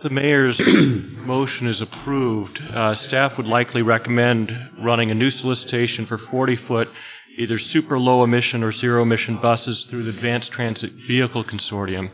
the mayor's motion is approved, staff would likely recommend running a new solicitation for 40-foot either super low emission or zero emission buses through the Advanced Transit Vehicle Consortium.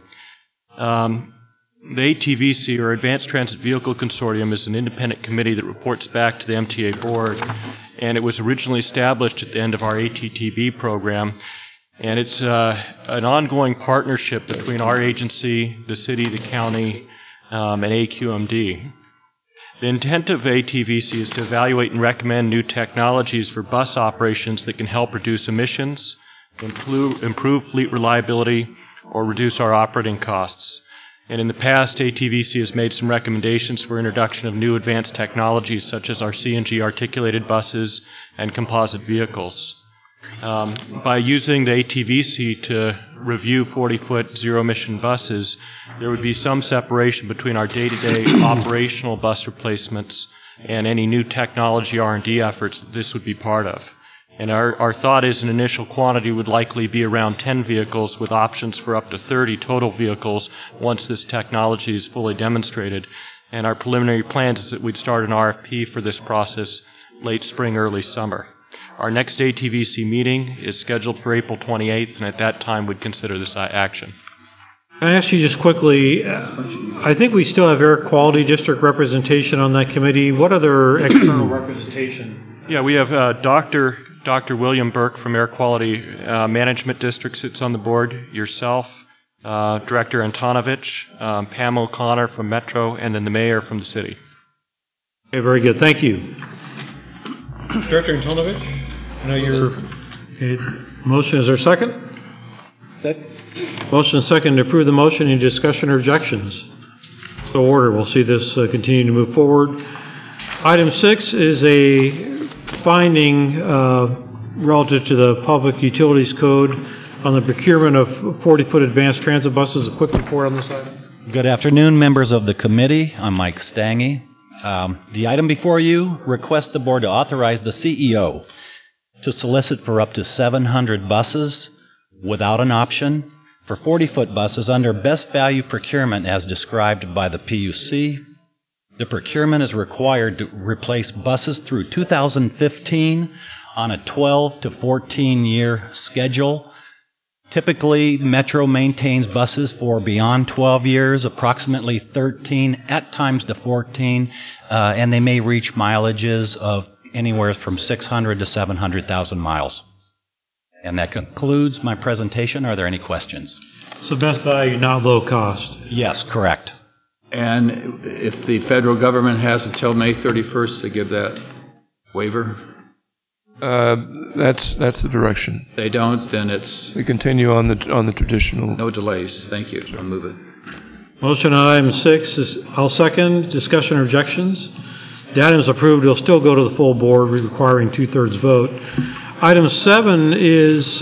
The ATVC, or Advanced Transit Vehicle Consortium, is an independent committee that reports back to the MTA board, and it was originally established at the end of our ATTB program. And it's an ongoing partnership between our agency, the city, the county, and AQMD. The intent of ATVC is to evaluate and recommend new technologies for bus operations that can help reduce emissions, improve fleet reliability, or reduce our operating costs. And in the past, ATVC has made some recommendations for introduction of new advanced technologies such as our CNG articulated buses and composite vehicles. By using the ATVC to review 40-foot zero-emission buses, there would be some separation between our day-to-day operational bus replacements and any new technology R&D efforts that this would be part of. And our thought is an initial quantity would likely be around 10 vehicles with options for up to 30 total vehicles once this technology is fully demonstrated. And our preliminary plans is that we'd start an RFP for this process late spring, early summer. Our next ATVC meeting is scheduled for April 28th, and at that time we'd consider this action. Can I ask you just quickly, I think we still have air quality district representation on that committee. What other external representation? Yeah, we have Dr. William Burke from Air Quality Management District sits on the board, yourself, Director Antonovich, Pam O'Connor from Metro, and then the mayor from the city. Okay, very good. Thank you. Director Antonovich, I know you're... Okay, motion, is there a second? Motion and second to approve the motion. Any discussion or objections? So ordered. We'll see this continue to move forward. Item 6 is a finding relative to the Public Utilities Code on the procurement of 40-foot advanced transit buses. A quick report on this item. Good afternoon, members of the committee. I'm Mike Stange. The item before you requests the board to authorize the CEO to solicit for up to 700 buses without an option for 40-foot buses under best value procurement as described by the PUC. The procurement is required to replace buses through 2015 on a 12 to 14-year schedule. Typically, Metro maintains buses for beyond 12 years, approximately 13, at times to 14, and they may reach mileages of anywhere from 600 to 700,000 miles. And that concludes my presentation. Are there any questions? So best value, not low cost. Yes, correct. And if the federal government has until May 31st to give that waiver? That's the direction. They don't, then it's... We continue on the traditional... No delays. Thank you. I'll move it. Motion on item 6 is... I'll second. Discussion or objections? The item is approved. It will still go to the full board, requiring 2/3 vote. Item 7 is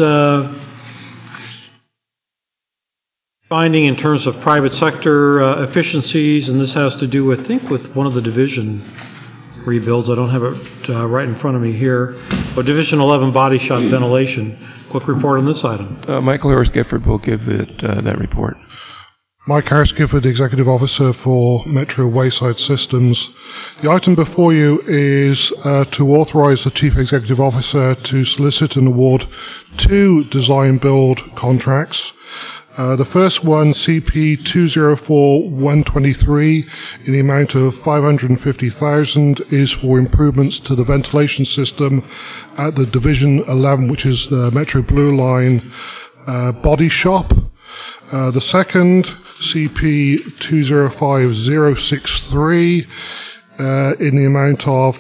finding in terms of private sector efficiencies, and this has to do, I think, with one of the division rebuilds. I don't have it right in front of me here. But Division 11 body shop ventilation. Quick report on this item. Michael Harris Gifford will give it that report. Mike Harris Gifford, Executive Officer for Metro Wayside Systems. The item before you is to authorize the Chief Executive Officer to solicit and award 2 design-build contracts. The first one, CP 204-123, in the amount of $550,000, is for improvements to the ventilation system at the Division 11, which is the Metro Blue Line body shop. The second, CP 205063, in the amount of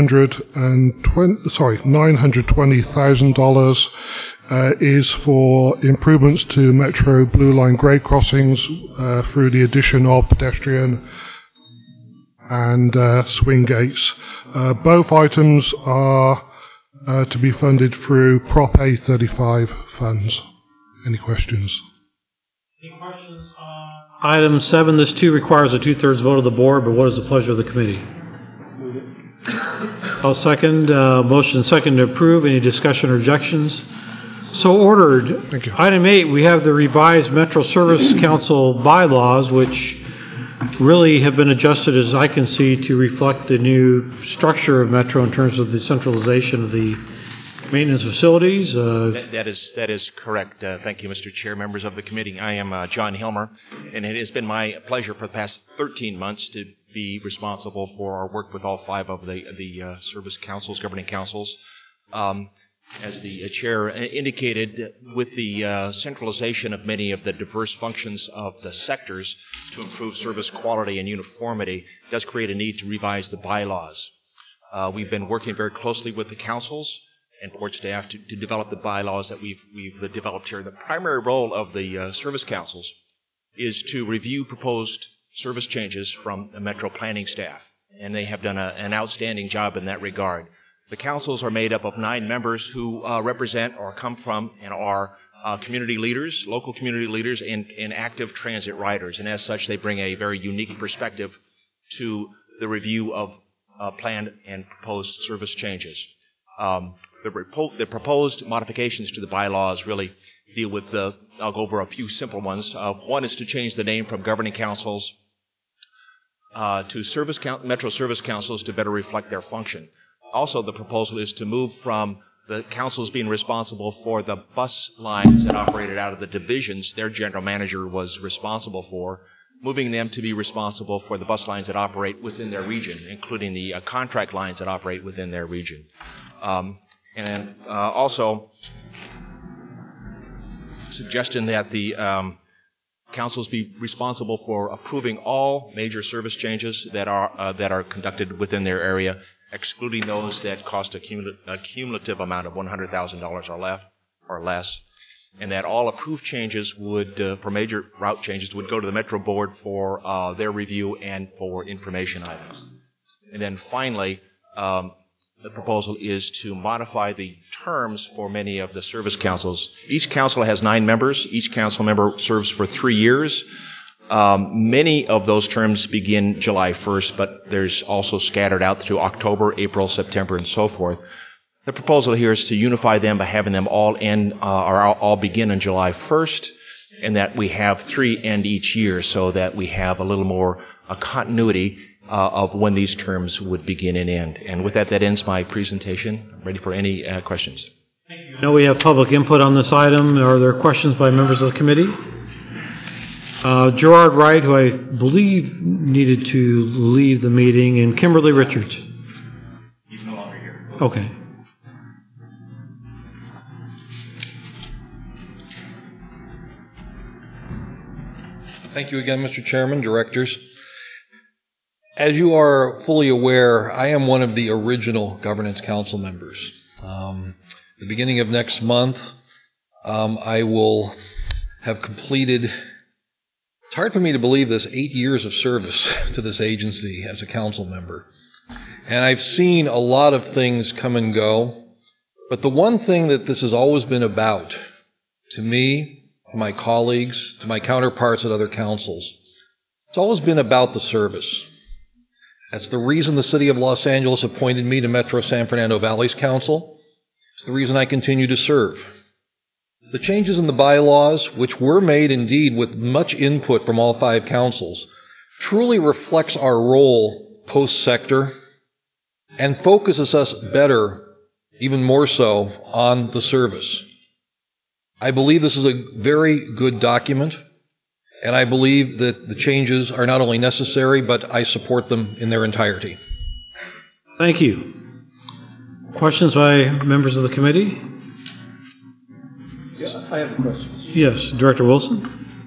$920,000, is for improvements to Metro Blue Line grade crossings through the addition of pedestrian and swing gates. Both items are to be funded through Prop A35 funds. Any questions? Any questions on item 7? This too requires a 2/3 vote of the board, but what is the pleasure of the committee? Move it. I'll second. Motion second to approve. Any discussion or objections? So ordered. Thank you. Item 8, we have the revised Metro Service Council bylaws, which really have been adjusted, as I can see, to reflect the new structure of Metro in terms of the centralization of the maintenance facilities. That is correct. Thank you, Mr. Chair, members of the committee. I am John Hilmer, and it has been my pleasure for the past 13 months to be responsible for our work with all 5 of the service councils, governing councils. As the chair indicated, with the centralization of many of the diverse functions of the sectors to improve service quality and uniformity, it does create a need to revise the bylaws. We've been working very closely with the councils and board staff to develop the bylaws that we've developed here. The primary role of the service councils is to review proposed service changes from the Metro planning staff, and they have done an outstanding job in that regard. The councils are made up of 9 members who represent or come from and are community leaders, local community leaders, and active transit riders. And as such, they bring a very unique perspective to the review of planned and proposed service changes. The proposed modifications to the bylaws really deal with I'll go over a few simple ones. One is to change the name from governing councils to Metro service councils to better reflect their function. Also, the proposal is to move from the councils being responsible for the bus lines that operated out of the divisions their general manager was responsible for, moving them to be responsible for the bus lines that operate within their region, including the contract lines that operate within their region. And then also suggestion that the councils be responsible for approving all major service changes that are conducted within their area, excluding those that cost a cumulative amount of $100,000 or less, and that all approved changes for major route changes would go to the Metro Board for their review and for information items. And then finally, the proposal is to modify the terms for many of the service councils. Each council has 9 members. Each council member serves for 3 years. Many of those terms begin July 1st, but there's also scattered out through October, April, September, and so forth. The proposal here is to unify them by having them all end or all begin on July 1st, and that we have 3 end each year, so that we have a little more continuity of when these terms would begin and end. And with that ends my presentation. I'm ready for any questions. I know we have public input on this item. Are there questions by members of the committee? Gerard Wright, who I believe needed to leave the meeting, and Kimberly Richards. He's no longer here. Okay. Thank you again, Mr. Chairman, directors. As you are fully aware, I am one of the original Governance Council members. The beginning of next month, I will have completed, it's hard for me to believe this, 8 years of service to this agency as a council member. And I've seen a lot of things come and go, but the one thing that this has always been about, to me, to my colleagues, to my counterparts at other councils, it's always been about the service. That's the reason the City of Los Angeles appointed me to Metro San Fernando Valley's Council. It's the reason I continue to serve. The changes in the bylaws, which were made indeed with much input from all 5 councils, truly reflects our role post-sector and focuses us better, even more so, on the service. I believe this is a very good document, and I believe that the changes are not only necessary, but I support them in their entirety. Thank you. Questions by members of the committee? Yeah, I have questions. Yes, Director Wilson.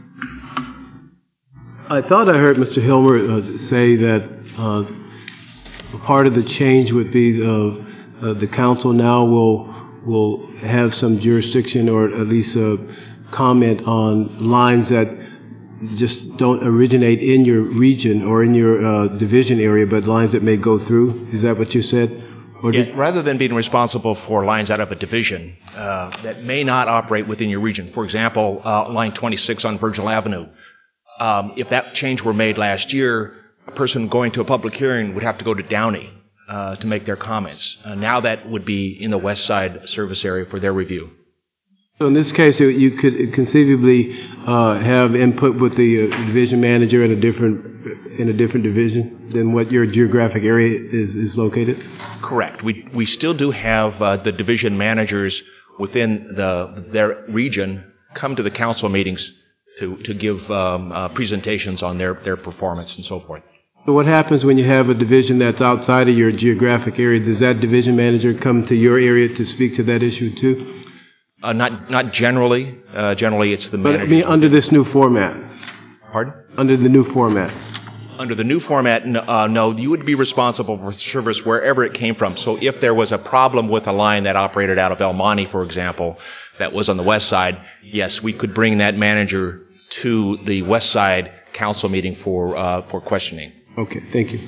I thought I heard Mr. Hilmer say that part of the change would be the council now will have some jurisdiction, or at least comment on lines that just don't originate in your region or in your division area, but lines that may go through. Is that what you said? Rather than being responsible for lines out of a division that may not operate within your region, for example, line 26 on Virgil Avenue, if that change were made last year, a person going to a public hearing would have to go to Downey to make their comments. Now that would be in the west side service area for their review. So in this case, you could conceivably have input with the division manager in a different division than what your geographic area is located? Correct. We still do have the division managers within their region come to the council meetings to give presentations on their performance and so forth. So what happens when you have a division that's outside of your geographic area? Does that division manager come to your area to speak to that issue too? Not generally. Generally, it's the manager. But I mean, under this new format. Pardon? Under the new format. Under the new format, no. You would be responsible for service wherever it came from. So if there was a problem with a line that operated out of El Monte, for example, that was on the west side, yes, we could bring that manager to the west side council meeting for questioning. Okay, thank you.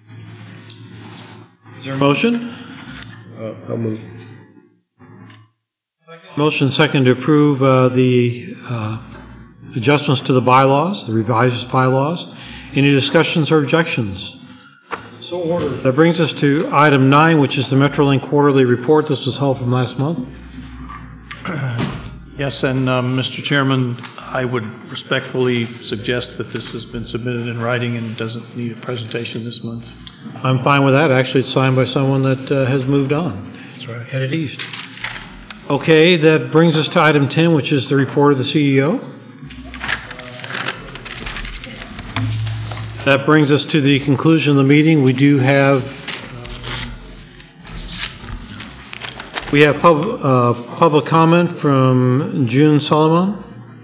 Is there a motion? I'll move. Motion second to approve the adjustments to the bylaws, the revised bylaws. Any discussions or objections? So ordered. That brings us to item 9, which is the Metrolink quarterly report. This was held from last month. Yes, and Mr. Chairman, I would respectfully suggest that this has been submitted in writing and doesn't need a presentation this month. I'm fine with that. Actually, it's signed by someone that has moved on. That's right. Headed east. Okay, that brings us to item 10, which is the report of the CEO. That brings us to the conclusion of the meeting. We do have public comment from June Solomon.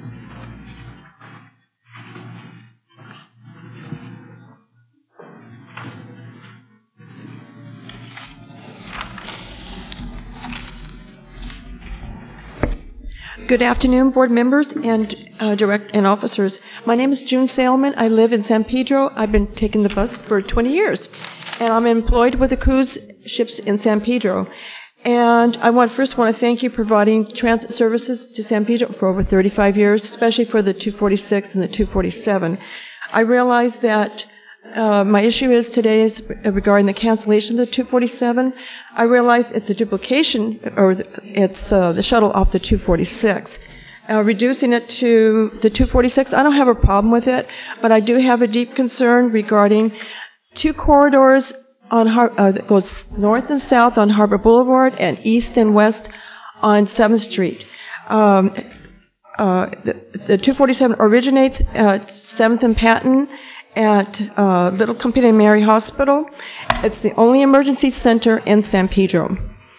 Good afternoon, board members and officers. My name is June Salmon. I live in San Pedro. I've been taking the bus for 20 years, and I'm employed with the cruise ships in San Pedro. And I first want to thank you for providing transit services to San Pedro for over 35 years, especially for the 246 and the 247. I realize that my issue today is regarding the cancellation of the 247. I realize it's a duplication, or it's the shuttle off the 246. Reducing it to the 246, I don't have a problem with it, but I do have a deep concern regarding two corridors that goes north and south on Harbor Boulevard and east and west on 7th Street. The 247 originates at 7th and Patton at Little Company Mary Hospital. It's the only emergency center in San Pedro.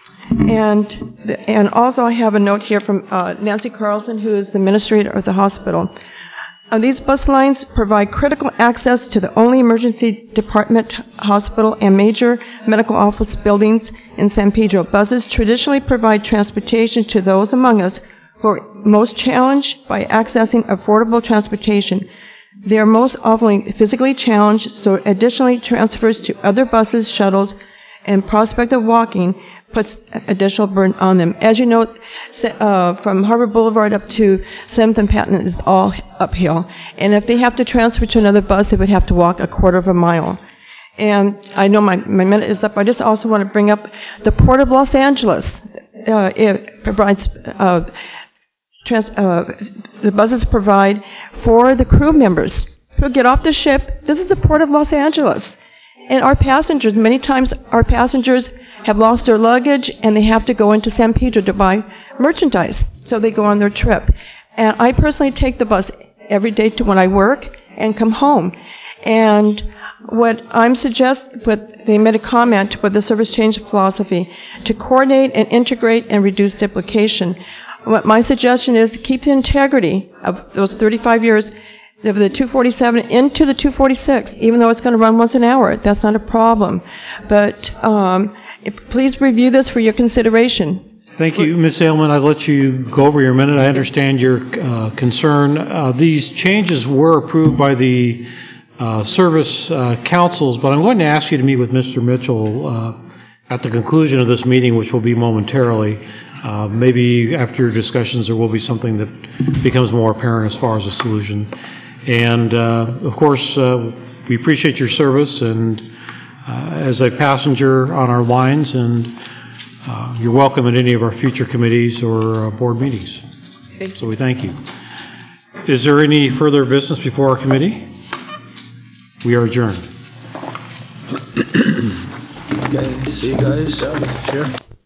And also I have a note here from Nancy Carlson, who is the administrator of the hospital. These bus lines provide critical access to the only emergency department, hospital, and major medical office buildings in San Pedro. Buses traditionally provide transportation to those among us who are most challenged by accessing affordable transportation. They are most often physically challenged, so additionally transfers to other buses, shuttles, and prospect of walking puts additional burden on them. As you know, from Harbor Boulevard up to 7th and Patton is all uphill. And if they have to transfer to another bus, they would have to walk a quarter of a mile. And I know my minute is up. I just also want to bring up the Port of Los Angeles. It provides the buses provide for the crew members who get off the ship. This is the Port of Los Angeles. And our passengers, many times our passengers have lost their luggage and they have to go into San Pedro to buy merchandise. So they go on their trip. And I personally take the bus every day to when I work and come home. And what I'm suggesting, they made a comment with the service change philosophy to coordinate and integrate and reduce duplication. What my suggestion is to keep the integrity of those 35 years of the 247 into the 246, even though it's going to run once an hour. That's not a problem. But please review this for your consideration. Thank you, Ms. Ailman. I'll let you go over your minute. I understand your concern. These changes were approved by the service councils, but I'm going to ask you to meet with Mr. Mitchell at the conclusion of this meeting, which will be momentarily. Maybe after your discussions, there will be something that becomes more apparent as far as a solution. And, of course, we appreciate your service and as a passenger on our lines, and You're welcome at any of our future committees or board meetings. Thank you. So we thank you. Is there any further business before our committee? We are adjourned. Okay, see you guys. Sure.